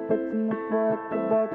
потяну твоя кровать.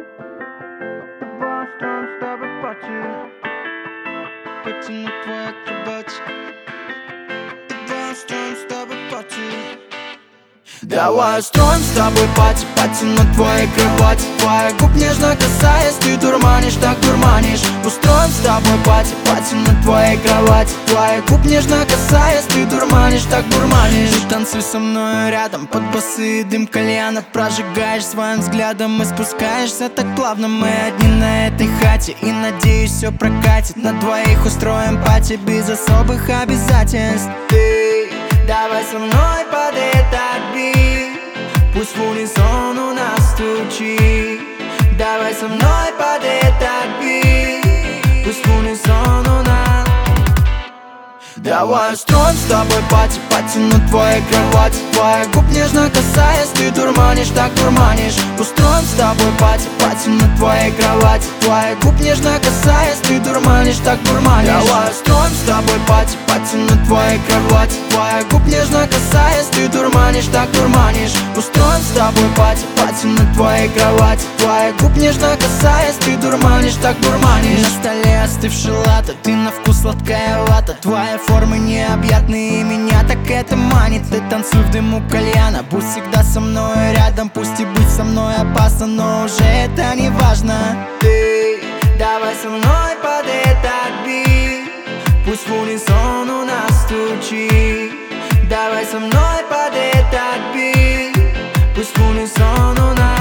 Давай устроим с тобой пати. Потяну твоя кровать. Давай устроим с тобой пати. Давай устроим с тобой пати, потяну твоей кровати. Твоих губ нежно касаясь, ты дурманишь, так дурманишь. Устроим с тобой пати, потяну твоей кровати. Твоих губ нежно касаясь, ты дурманишь, так дурманишь. Ты танцуй со мной рядом, под басы дым кальяна. Прожигаешь своим взглядом и спускаешься так плавно. Мы одни на этой хате и, надеюсь, все прокатит. На двоих устроим пати без особых обязательств. Ты давай со мной под этот бит, пусть в унисон у нас стучит. Давай со мной под этот бит, пусть в унисон у нас. Давай устроим с тобой пати, потяну твоей кровати. Твоих губ нежно касаясь, ты дурманишь, так дурманишь. Устроим с тобой пати, потяну твоей кровати. Твоих губ нежно касаясь, ты дурманишь, так дурманишь. Давай устроим с тобой пати, потяну твоей кровати. Твоих губ нежно касаясь, ты дурманишь, так дурманишь. Устроим с тобой пати, потяну твоей кровати. Твоих губ нежно касаясь, ты дурманишь, так дурманишь. На столе остывший латте, ты на вкус сладкая вата. Твоя формы необъятные, меня так это манит. Ты танцуй в дыму кальяна, будь всегда со мной рядом. Пусть и быть со мной опасно, но уже это не важно. Ты давай со мной под этот бит, пусть в унисон у нас стучит. Давай со мной под этот бит, пусть в унисон у нас.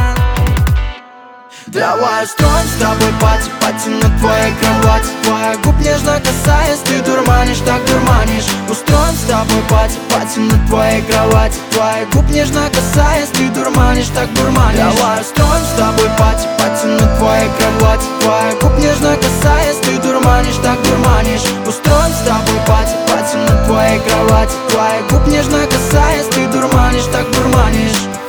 Давай устроим с тобой пати, потяну твоей кровати. Твоих губ нежно касаясь, ты дурманишь, так дурманишь. Устроим с тобой пати, потяну твоей кровати. Твоих губ нежно касаясь, ты дурманишь, так дурманишь. Давай устроим с тобой пати, потяну твоей кровати. Твоих губ нежно касаясь, ты дурманишь, так дурманишь. Устроим с тобой пати, потяну твоей кровати. Твоих губ нежно касаясь, ты дурманишь, так дурманишь.